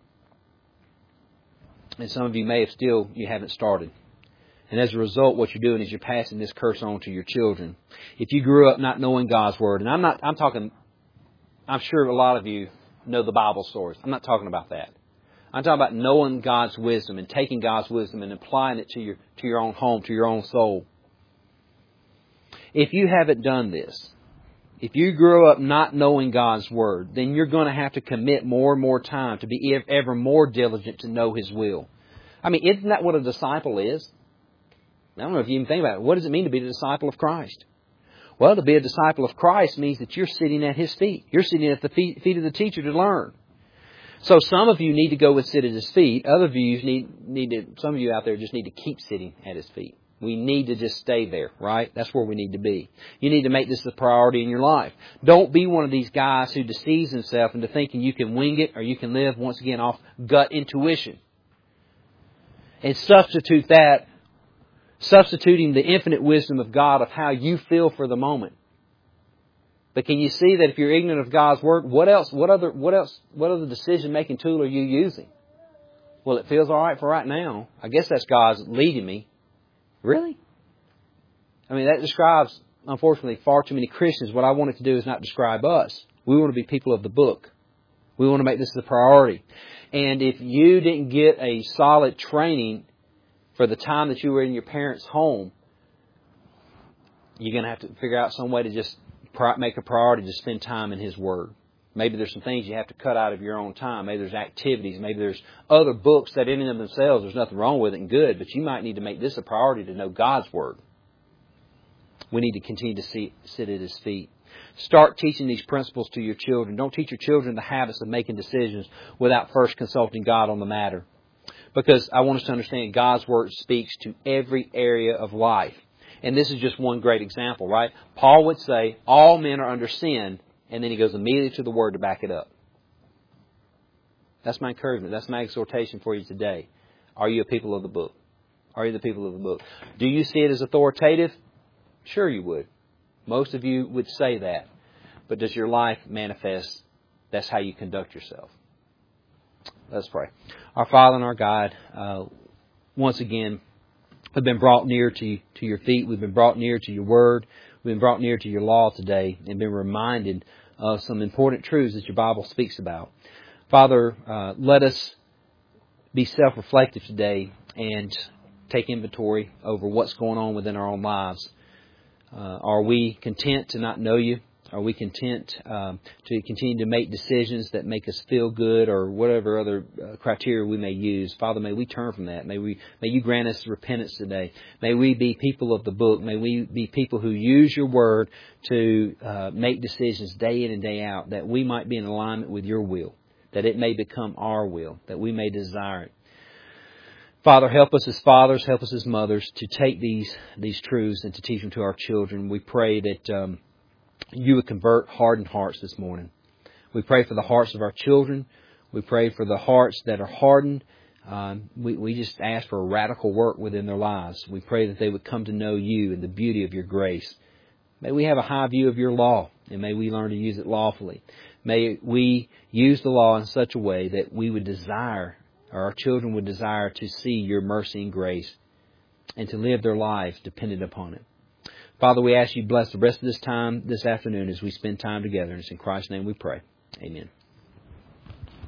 [SPEAKER 1] And some of you you haven't started. And as a result, what you're doing is you're passing this curse on to your children. If you grew up not knowing God's Word, and I'm sure a lot of you know the Bible stories. I'm not talking about that. I'm talking about knowing God's wisdom and taking God's wisdom and applying it to your own home, to your own soul. If you haven't done this, if you grew up not knowing God's Word, then you're going to have to commit more and more time to be ever more diligent to know His will. I mean, isn't that what a disciple is? I don't know if you even think about it. What does it mean to be a disciple of Christ? Well, to be a disciple of Christ means that you're sitting at His feet. You're sitting at the feet of the teacher to learn. So some of you need to go and sit at His feet. Some of you out there just need to keep sitting at His feet. We need to just stay there, right? That's where we need to be. You need to make this a priority in your life. Don't be one of these guys who deceives himself into thinking you can wing it or you can live, once again, off gut intuition. And substituting the infinite wisdom of God of how you feel for the moment. But can you see that if you're ignorant of God's Word, what other decision-making tool are you using? Well, it feels all right for right now. I guess that's God's leading me. Really? I mean, that describes, unfortunately, far too many Christians. What I want it to do is not describe us. We want to be people of the book. We want to make this a priority. And if you didn't get a solid training for the time that you were in your parents' home, you're going to have to figure out some way to just make a priority to spend time in His Word. Maybe there's some things you have to cut out of your own time. Maybe there's activities. Maybe there's other books that in and of themselves, there's nothing wrong with it and good. But you might need to make this a priority to know God's Word. We need to continue to sit at His feet. Start teaching these principles to your children. Don't teach your children the habits of making decisions without first consulting God on the matter. Because I want us to understand God's Word speaks to every area of life. And this is just one great example, right? Paul would say, all men are under sin. And then he goes immediately to the Word to back it up. That's my encouragement. That's my exhortation for you today. Are you a people of the book? Are you the people of the book? Do you see it as authoritative? Sure you would. Most of you would say that. But does your life manifest that's how you conduct yourself? Let's pray. Our Father and our God, once again, we've been brought near to your feet. We've been brought near to your Word. We've been brought near to your law today and been reminded of some important truths that your Bible speaks about. Father, let us be self-reflective today and take inventory over what's going on within our own lives. Are we content to not know you? Are we content to continue to make decisions that make us feel good or whatever other criteria we may use? Father, may we turn from that. May you grant us repentance today. May we be people of the book. May we be people who use your Word to make decisions day in and day out, that we might be in alignment with your will, that it may become our will, that we may desire it. Father, help us as fathers, help us as mothers to take these truths and to teach them to our children. We pray that you would convert hardened hearts this morning. We pray for the hearts of our children. We pray for the hearts that are hardened. We just ask for a radical work within their lives. We pray that they would come to know you and the beauty of your grace. May we have a high view of your law, and may we learn to use it lawfully. May we use the law in such a way that we would desire, or our children would desire, to see your mercy and grace and to live their lives dependent upon it. Father, we ask you to bless the rest of this time this afternoon as we spend time together. And it's in Christ's name we pray. Amen.